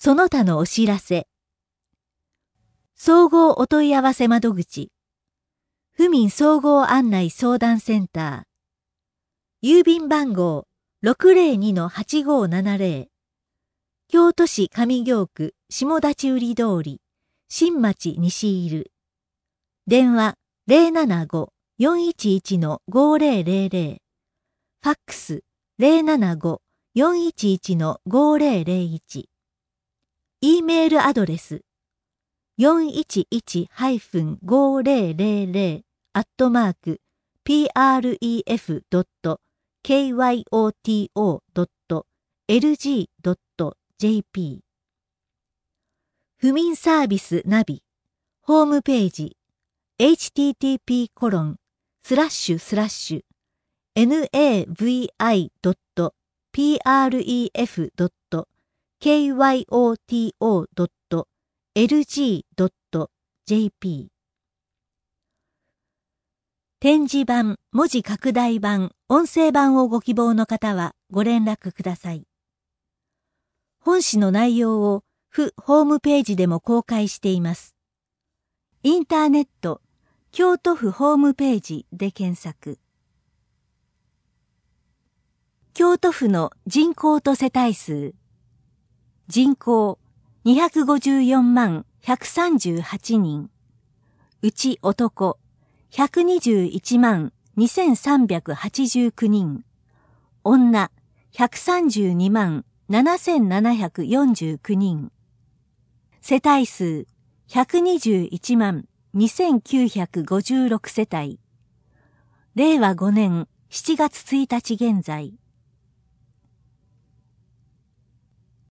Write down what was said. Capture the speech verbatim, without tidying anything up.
その他のお知らせ。総合お問い合わせ窓口。府民総合案内相談センター。郵便番号 ろくぜろにのはちごーななぜろ。京都市上京区下立売通り新町西入。電話 ゼロななごーよんいちいちのごーぜろぜろぜろ。ファックス ゼロななごーよんいちいちのごーぜろぜろいち。E メールアドレス よんいちいち ごーぜろぜろぜろ アットマーク プレフ ドット キヨト ドット エルジー ドット ジェーピー。 府民サービスナビホームページ エイチティーティーピーコロンスラッシュスラッシュ ナビ ドット プレフ ドット キヨト ドット エルジー ドット ジェーピー。 展示版、文字拡大版、音声版をご希望の方はご連絡ください。本誌の内容を府ホームページでも公開しています。インターネット、京都府ホームページで検索。京都府の人口と世帯数。人口にひゃくごじゅうよんまんひゃくさんじゅうはちにん。うち男ひゃくにじゅういちまんにせんさんびゃくはちじゅうきゅうにん。女ひゃくさんじゅうにまんななせんななひゃくよんじゅうきゅうにん。世帯数ひゃくにじゅういちまんにせんきゅうひゃくごじゅうろく世帯。れいわごねんしちがつついたち現在。